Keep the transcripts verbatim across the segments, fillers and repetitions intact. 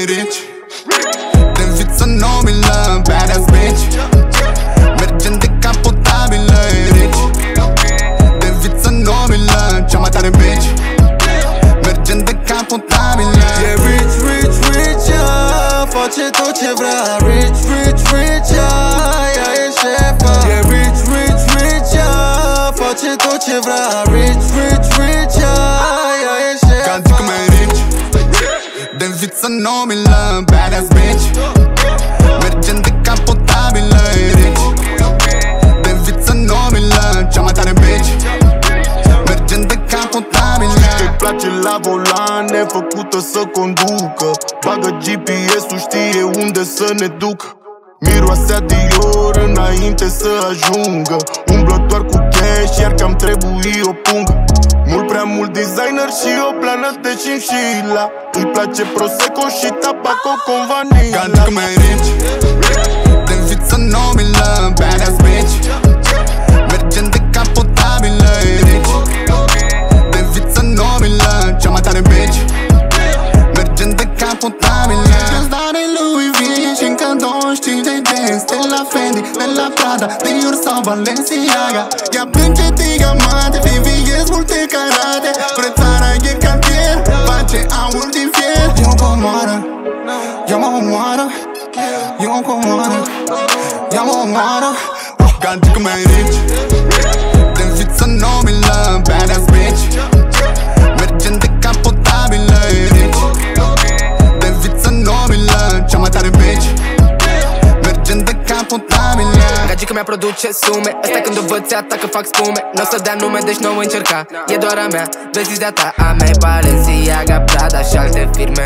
mai rich. De viță nobilă, badass bitch. Mergem de capotabilă, e rich. De viță nobilă, cea mai tare bitch. Mergem de capotabilă. E rich, rich, rich, ea face tot ce vrea. Rich, rich, rich, ea, ea e șefa. E rich, rich, rich, ea face tot ce vrea. Rich, rich, rich, ea, ea e șefa. Cantică mai rich. De viță nobilă, badass bitch. Mergem de capotabilă, e rich. De viță nobilă, cea mai tare bitch. Mergem de capotabilă. Îi place la volan, nefăcută să conducă. Bagă G P S-ul, știe unde să ne ducă. Miroasea Dior înainte să ajungă. Umblă doar cu cash, iar că-am trebui o pungă. Mult prea mult designer și o plană de chinchila. Îi place Prosecco și tabaco con vanilla. Cantică mai rich. De viță nobilă, badass bitch. Mergem de capotabilă, e rich. De viță nobilă, cea mai tare bitch. Mergem de capotabilă. Îți dare Louis V și încă douăzeci și cinci de dance. De la Fendi, de la Prada, Dior sau Balenciaga. Ea plânge diamante, V V S multe carate. Prețara e cartier, face aur din fier. Eu comoară, eu mă omoară. Eu comoară, eu mă omoară. Cantică mai rich. De viță nobilă, badass bitch. Mergem de capotabilă, e rich. De viță nobilă, cea mai tare bitch. Mergem de capotabilă. Gagica mea produce sume. Asta când o văd se atacă, fac spume. N-o să dea nume, deci n-o încerca. E doar a mea, vezi de-a ta. A mea Balenciaga, Prada și alte firme.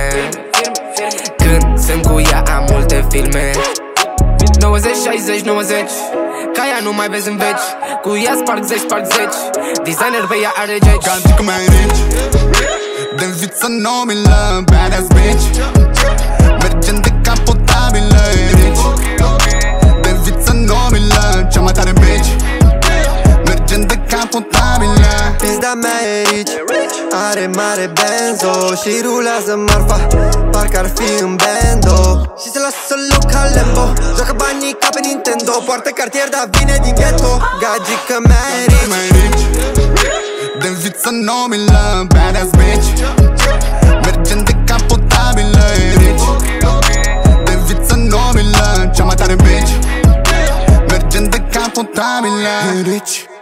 Când sunt cu ea am multe filme. Nouăzeci, șaizeci, nouăzeci. Ca ea nu mai vezi în veci. Cu ea sparg zeci, sparg zeci. Designer pe ea are geci. Cantică mai rich. De viță nobilă, badass bitch. Mergem de capotabilă, e rich. De viță nobilă, cea mai tare bitch. Mergem de capotabilă. Pizda mea e rich, are mare benzo și rulează marfa, parcă ar fi în bando. Și se lasă loc ca Lambo, joacă banii ca pe Nintendo. Poartă cartier, dar vine din ghetto. Gagica mea e rich. De viță nobilă, badass bitch. Mergem de capotabilă, e rich. De viță nobilă, cea mai tare bitch. Mergem de capotabilă, e rich.